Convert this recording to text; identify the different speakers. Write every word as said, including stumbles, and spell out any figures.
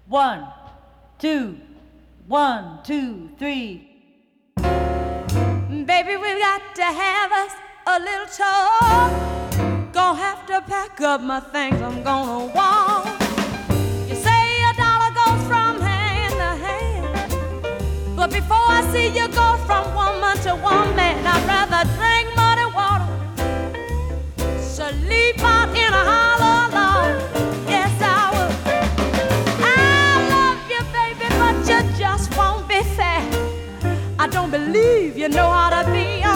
Speaker 1: One, two, one, two, three.
Speaker 2: Baby, we got to have us a little talk. Gonna have to pack up my things, I'm gonna walk. You say a dollar goes from hand to hand, but before I see you go from woman to woman, I'd rather drink muddy water, sleep out in a hollow log. Yes, I would. I love you, baby, but you just won't be fair. I don't believe you know how to be